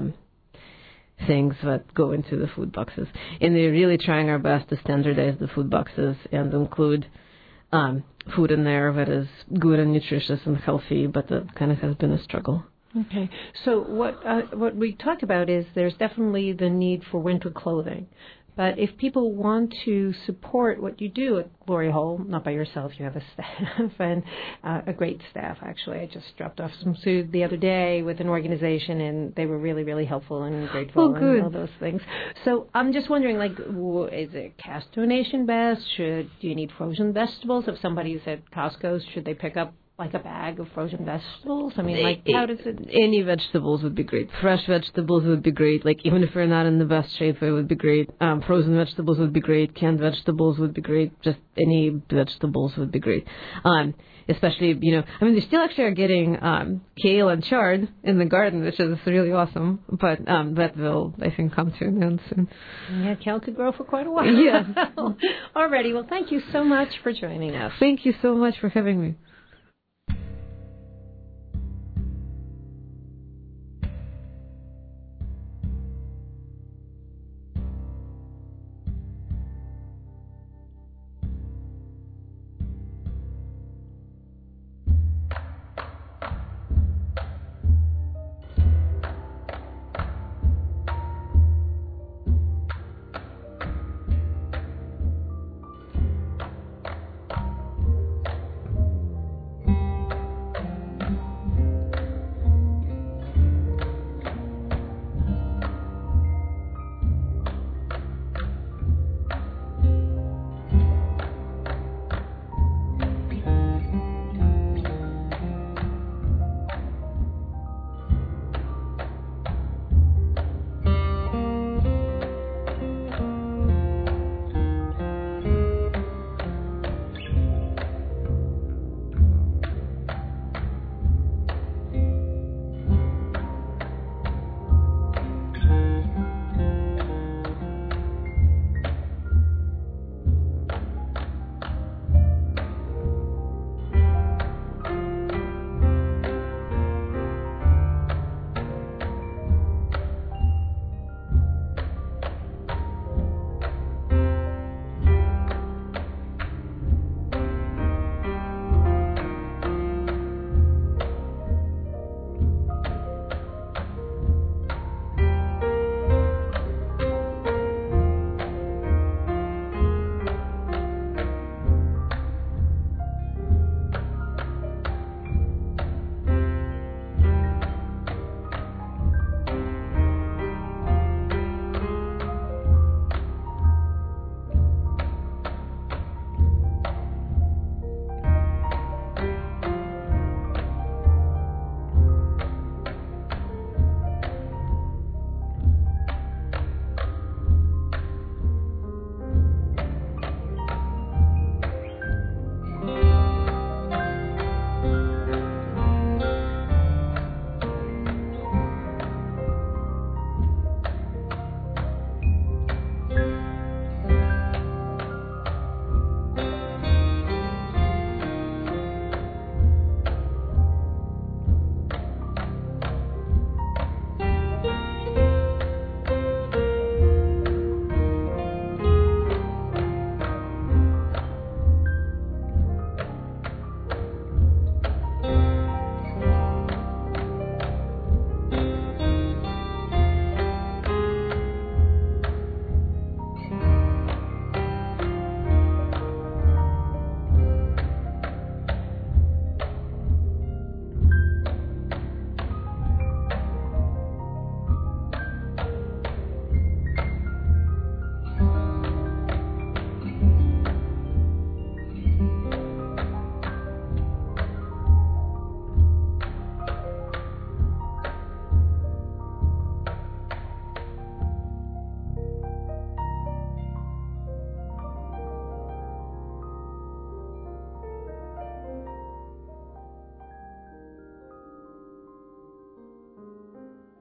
things that go into the food boxes. And we're really trying our best to standardize the food boxes and include food in there that is good and nutritious and healthy, but that kind of has been a struggle. Okay. So what we talked about is there's definitely the need for winter clothing. But if people want to support what you do at Glory Hole, not by yourself, you have a staff and a great staff, actually. I just dropped off some food the other day with an organization, and they were really, really helpful and grateful and all those things. So I'm just wondering, is it cash donation best? Do you need frozen vegetables? If somebody's at Costco's, should they pick up a bag of frozen vegetables? I mean, how does it... Any vegetables would be great. Fresh vegetables would be great. Even if we're not in the best shape, it would be great. Frozen vegetables would be great. Canned vegetables would be great. Just any vegetables would be great. Especially, they still actually are getting kale and chard in the garden, which is really awesome. But that will, I think, come to an end soon. Yeah, kale could grow for quite a while. Yeah. Alrighty. Well, thank you so much for joining us. Thank you so much for having me.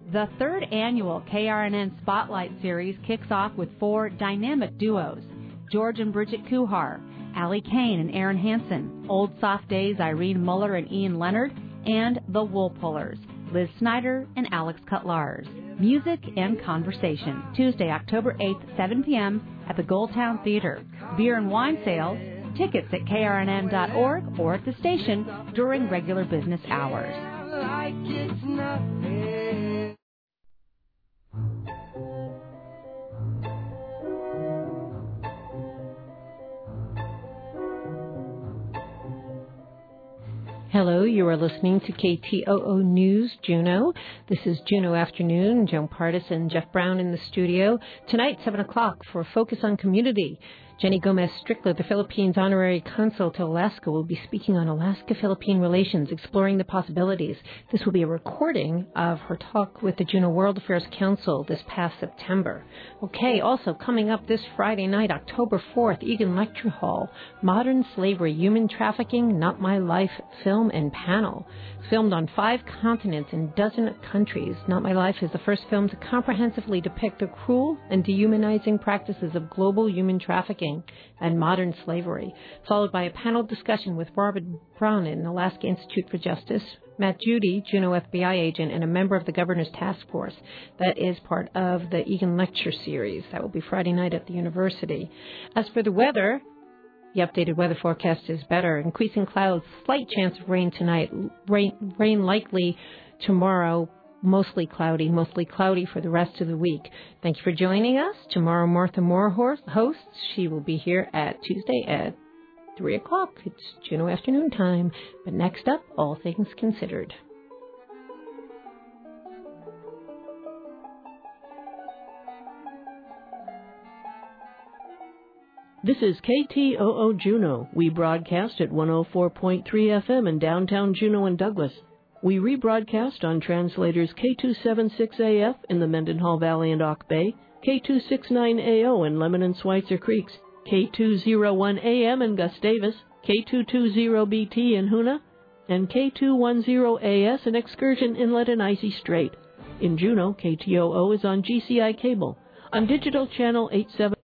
The third annual KRNN Spotlight Series kicks off with 4 dynamic duos: George and Bridget Kuhar, Allie Kane and Aaron Hansen, Old Soft Days Irene Muller and Ian Leonard, and The Wool Pullers, Liz Snyder and Alex Cutlars. Music and conversation, Tuesday, October 8th, 7 p.m. at the Goldtown Theater. Beer and wine sales, tickets at krnn.org or at the station during regular business hours. Hello, you are listening to KTOO News, Juneau. This is Juneau Afternoon. Joan Pardis and Jeff Brown in the studio. Tonight, 7 o'clock, for Focus on Community. Jenny Gomez-Strickler, the Philippines Honorary Consul to Alaska, will be speaking on Alaska-Philippine relations, exploring the possibilities. This will be a recording of her talk with the Juneau World Affairs Council this past September. Okay, also coming up this Friday night, October 4th, Egan Lecture Hall, Modern Slavery, Human Trafficking, Not My Life Film and Panel. Filmed on 5 continents in 12 countries, Not My Life is the first film to comprehensively depict the cruel and dehumanizing practices of global human trafficking and modern slavery, followed by a panel discussion with Robert Brownin, Alaska Institute for Justice, Matt Judy, Juneau FBI agent and a member of the Governor's Task Force. That is part of the Egan Lecture Series. That will be Friday night at the university. As for the weather, the updated weather forecast is better. Increasing clouds, slight chance of rain tonight, rain likely tomorrow, mostly cloudy for the rest of the week. Thank you for joining us. Tomorrow, Martha Moore hosts. She will be here at Tuesday at 3 o'clock. It's Juneau Afternoon time. But next up, All Things Considered. This is KTOO Juneau. We broadcast at 104.3 FM in downtown Juneau and Douglas. We rebroadcast on translators K276AF in the Mendenhall Valley and Auk Bay, K269AO in Lemon and Schweitzer Creeks, K201AM in Gustavus, K220BT in Hoonah, and K210AS in Excursion Inlet and Icy Strait. In Juneau, KTOO is on GCI Cable, on digital channel 87.